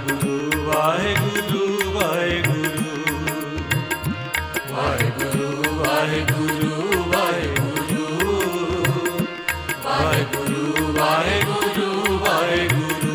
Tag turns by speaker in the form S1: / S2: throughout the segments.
S1: ਵਾਹਿਗੁਰੂ ਵਾਹਿਗੁਰੂ ਵਾਹਿਗੁਰੂ ਵਾਹਿਗੁਰੂ ਵਾਹਿਗੁਰੂ ਵਾਹਿਗੁਰੂ ਵਾਹਿਗੁਰੂ ਵਾਹਿਗੁਰੂ ਵਾਹਿਗੁਰੂ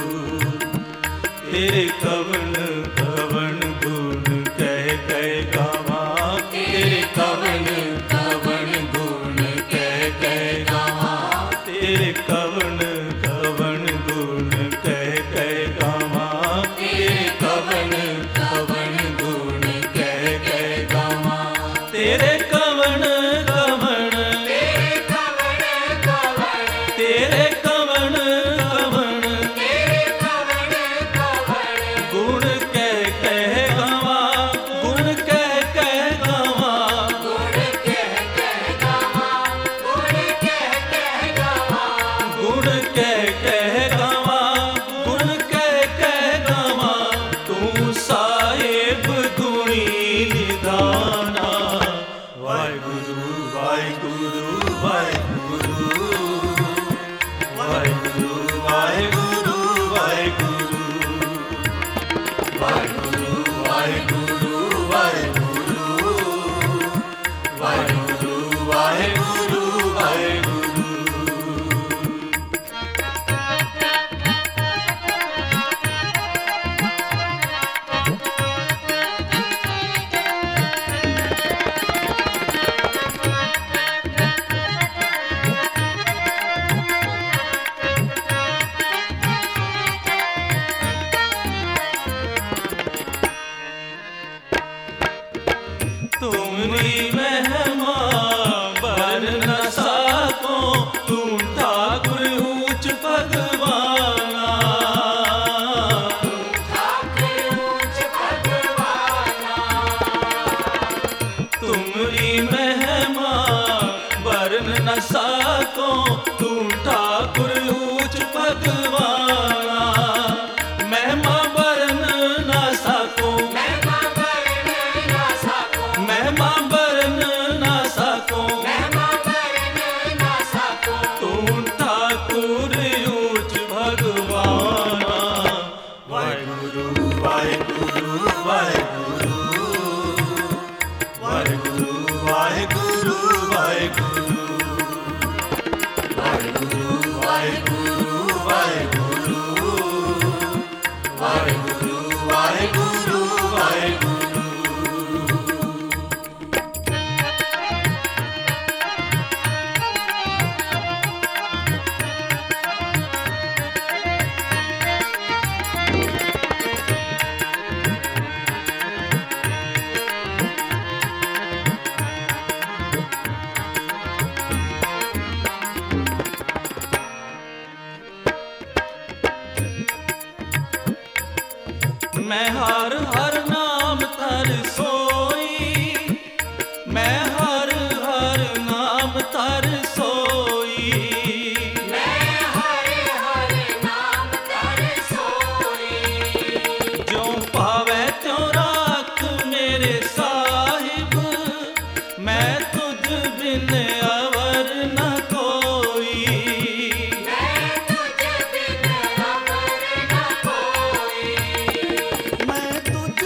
S1: ਤੇਰੇ ਕਵਣ ਕਵਣ ਗੁਣ ਕਹਿ ਕਹਿ ਗਾਵਾਂ ਤੇਰੇ ਕਵਣ ਕਵਣ ਗੁਣ ਕਹਿ ਕਹਿ ਗਾਵਾਂ ਤੇਰੇ ਕਵਣ ਕਵਣ ਗੁਣ ਕਹਿ ਕਹਿ ਗਾਵਾਂ ਤੇਰੇ ਕਵਣ ਕਵਣ ਗੁਣ ਕਹਿ ਕਹਿ ਗਾਵਾਂ ਤੇਰੇ ਕਵਣ ਕਵਣ ਤੇਰੇ ਕਵਣ ਕਵਣ ਤੇਰੇ ਕਵਣ ਕਵਣ ਤੇਰੇ ਕਵਣ ਕਵਣ ਗੁਣ ਕਹਿ ਕਹਿ ਗਾਵਾਂ ਗੁਣ ਕਹਿ ਕਹਿ ਗਾਵਾਂ ਗੁਣ ਕਹਿ ਕਹਿ ਗਾਵਾਂ ਗੁਣ ਕਹਿ ਕਹਿ ਗਾਵਾਂ ਗੁਣ ਕਹਿ ਕਹਿ ਗਾਵਾਂ ਗੁਣ ਕਹਿ ਕਹਿ ਗਾਵਾਂ ਤੂੰ ਸਾਹਿਬ ਗੁਣੀ ਨਿਧਾਨਾ ਵਾਹਿਗੁਰੂ ਵਾਹਿਗੁਰੂ ਵਾਹਿਗੁਰੂ ਵਾਹਿਗੁਰੂ ਵਾਹਿਗੁਰੂ ਵਾਹਿਗੁਰੂ ਵਾਹਿਗੁਰੂ ਵਾਹਿਗੁਰੂ ਵਾਹਿਗੁਰੂ ਵਾਹਿਗੁਰੂ ਵਾਹਿਗੁਰੂ ਵਾਹਿਗੁਰੂ तुमरी महिमा बर न साको तुम ठाकुर ऊंच भगवाना तुमरी महिमा बरन न साको तुम ठाकुर ऊंच भगवाना महिमा बरन न साको महिमा बरन न साको तुम ठाकुर ऊंच भगवाना वाहिगुरु वाहिगुरु वाहिगुरु वाहिगुरु वाहिगुरु वाहिगुरु वाहिगुरु वाहिगुरु वाहिगुरु वाहिगुरु वाहिगुरु वाहिगुरु मैं हर हर नाम तर सोई मैं हर हर नाम तर सोई मैं हर हर नाम तर सोई जो पावे त्यों राख मेरे साहिब मैं तुझ बिन अवर न कोई मैं तुझ बिन अवर न कोई मैं तुझ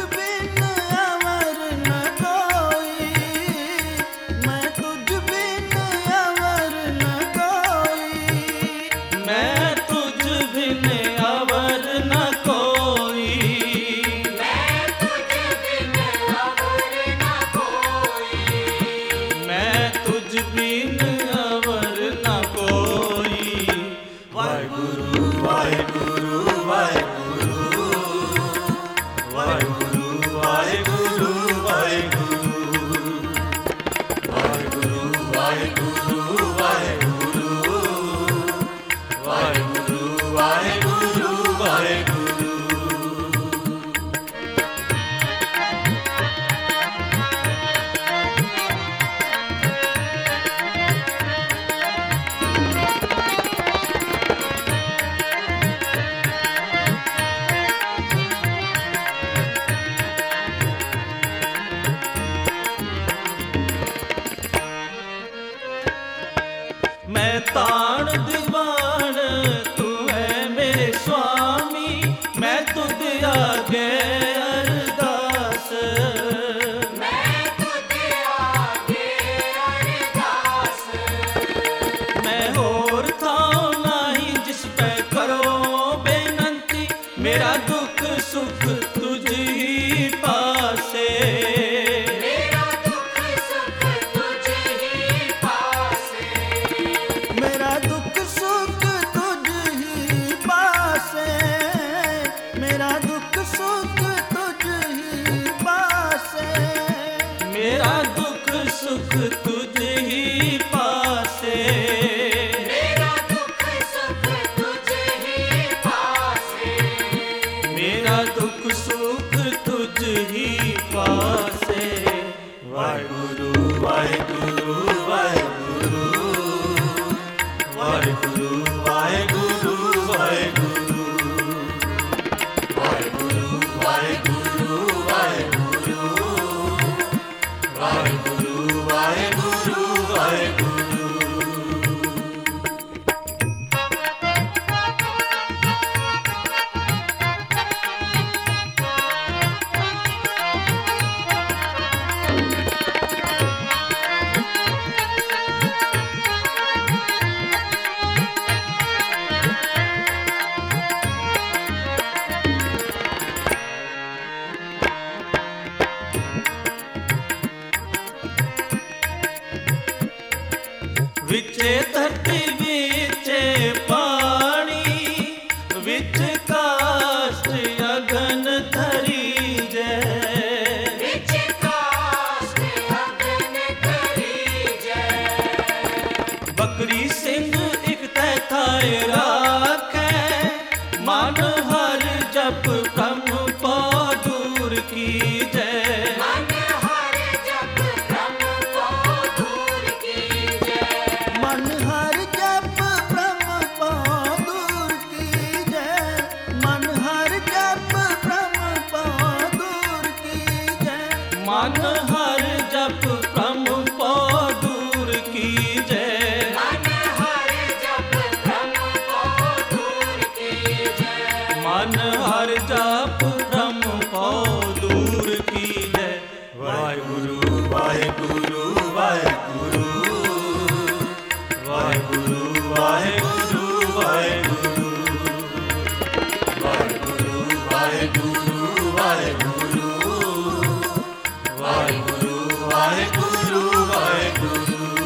S1: ਮੇਰਾ ਦੁੱਖ ਸੁਖ ਤੁਝ ਹੀ ਪਾਸੇ,
S2: ਮੇਰਾ ਦੁੱਖ ਸੁਖ ਤੁਝ ਹੀ ਪਾਸੇ,
S3: ਮੇਰਾ ਦੁੱਖ ਸੁਖ ਤੁਝ ਹੀ ਪਾਸੇ, ਮੇਰਾ ਦੁੱਖ ਸੁਖ ਤੁਝ ਹੀ ਪਾਸੇ,
S1: ਮੇਰਾ ਦੁੱਖ ਸੁਖ ਤੁਝ ਹੀ ਪਾਸੇ,
S2: ਮੇਰਾ ਦੁੱਖ ਸੁਖ ਤੁਝ ਹੀ ਪਾਸੇ,
S1: ਮੇਰਾ ਦੁੱਖ ਸੁਖ ਤੁਝ ਹੀ ਪਾਸੇ। ਵਾਹਿਗੁਰੂ ਵਾਹਿਗੁਰੂ ਵਾਹਿਗੁਰੂ, ਵਾਹਿਗੁਰੂ ਵਾਹਿਗੁਰੂ ਵਾਹਿਗੁਰੂ, ਵਾਹਿਗੁਰੂ ਵਾਹਿਗੁਰੂ ਵਾਹਿਗੁਰੂ, ਵਾਹਿਗੁਰੂ ਵਾਹਿਗੁਰੂ ਵਾਹਿਗੁਰੂ। ਵਿਚੇ ਧਰਤੀ ਵਿਚੇ ਪਾਣੀ, ਵਿੱਚ ਕਾਸ਼ਟ ਅਗਨ ਧਰੀ ਜੈ,
S2: ਵਿੱਚ ਕਾਸ਼ਟ ਅਗਨ ਧਰੀ ਜੈ,
S1: ਬਕਰੀ ਸਿੰਘ ਇਕ ਤੈ ਥਾਏ ਰਾਖੈ, ਮਨ ਹਰ ਜਪ ਬ੍ਰਹਮ ਪਉ ਦੂਰ ਕੀ ਜੈ,
S2: ਮਨ ਹਰ ਜਪ ਬ੍ਰਹਮ ਪਉ ਦੂਰ ਕੀ ਜੈ,
S3: ਮਨ ਹਰ ਜਪ ਬ੍ਰਹਮ ਪਉ ਦੂਰ ਕੀ ਜੈ, ਮਨ ਹਰ ਜਪ ਬ੍ਰਹਮ ਪਉ ਦੂਰ ਕੀ ਜੈ,
S1: ਮਨ ਹਰ ਜਪ ਬ੍ਰਹਮ ਪਉ ਦੂਰ ਕੀ ਜੈ,
S2: ਮਨ ਹਰ ਜਪ ਬ੍ਰਹਮ ਪਉ ਦੂਰ ਕੀ ਜੈ,
S1: ਮਨ ਹਰ ਜਪ ਬ੍ਰਹਮ ਪਉ ਦੂਰ ਕੀ ਜੈ। ਵਾਹਿਗੁਰੂ ਵਾਹਿਗੁਰੂ ਵਾਹਿਗੁਰੂ, ਵਾਹਿਗੁਰੂ ਵਾਹਿਗੁਰੂ ਵਾਹਿਗੁਰੂ, ਵਾਹਿਗੁਰੂ ਵਾਹਿਗੁਰੂ ਵਾਹਿਗੁਰੂ, ਵਾਹਿਗੁਰੂ ਵਾਹਿਗੁਰੂ ਵਾਹਿਗੁਰੂ।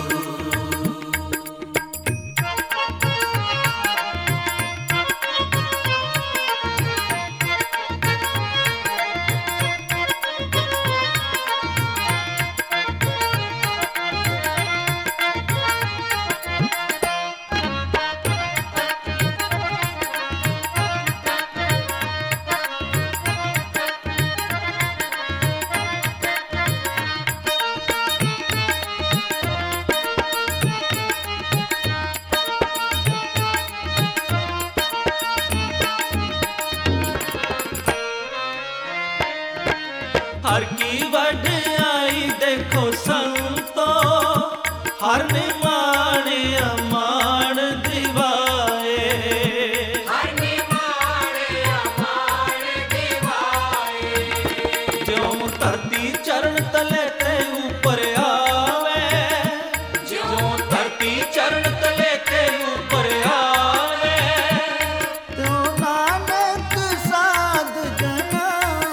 S1: ਹਰ ਕੀ ਵਡਿਆਈ ਦੇਖੋ ਸੰਤੋ, ਹਰ ਨੇ ਮਾਣਿਆ ਮਾਣ ਦਿਵਾਏ,
S2: ਹਰ ਨੇ ਮਾਣਿਆ ਮਾਣ ਦਿਵਾਏ,
S1: ਜਿਉ ਧਰਤੀ ਚਰਨ ਤਲੇ ਤੇ ਉਪਰ ਆਵੇ, ਜਿਉ ਧਰਤੀ ਚਰਨ ਤਲੇ ਤੇ ਉਪਰ ਆਵੇ,
S3: ਤਿਉ ਨਾਨਕ ਸਾਧ ਜਨਾ,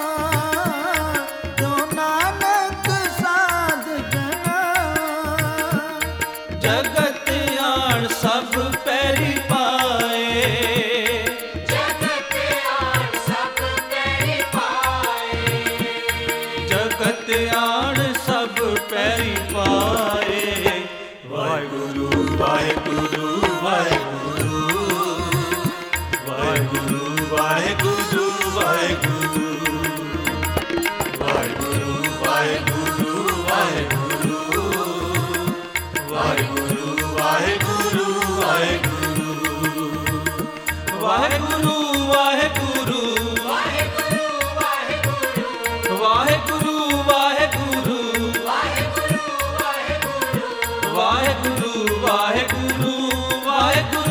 S3: ਤਿਉ ਨਾਨਕ ਸਾਧ ਜਨਾ,
S1: ਜਗਤ ਆਣ ਸਭ ਪੈਰੀ ਪਾਏ,
S2: ਜਗਤ ਆਣ ਸਭ ਪੈਰੀ ਪਾਏ,
S1: ਜਗਤ ਆਣ ਸਭ ਪੈਰੀ ਪਾਏ। ਵਾਹਿਗੁਰੂ ਵਾਹਿਗੁਰੂ ਵਾਹਿਗੁਰੂ, ਵਾਹਿਗੁਰੂ ਵਾਹਿਗੁਰੂ ਵਾਹਿਗੁਰੂ, ਵਾਹਿਗੁਰੂ ਵਾਹਿਗੁਰੂ ਵਾਹਿਗੁਰੂ, ਵਾਹਿਗੁਰੂ ਵਾਹਿਗੁਰੂ ਵਾਹਿਗੁਰੂ, ਵਾਹਿਗੁਰੂ ਵਾਹਿਗੁਰੂ
S2: ਵਾਹਿਗੁਰੂ ਵਾਹਿਗੁਰੂ
S1: ਵਾਹਿਗੁਰੂ ਵਾਹਿਗੁਰੂ
S2: ਵਾਹਿਗੁਰੂ ਵਾਹਿਗੁਰੂ
S1: ਵਾਹਿਗੁਰੂ ਵਾਹਿਗੁਰੂ ਵਾਹਿਗੁਰੂ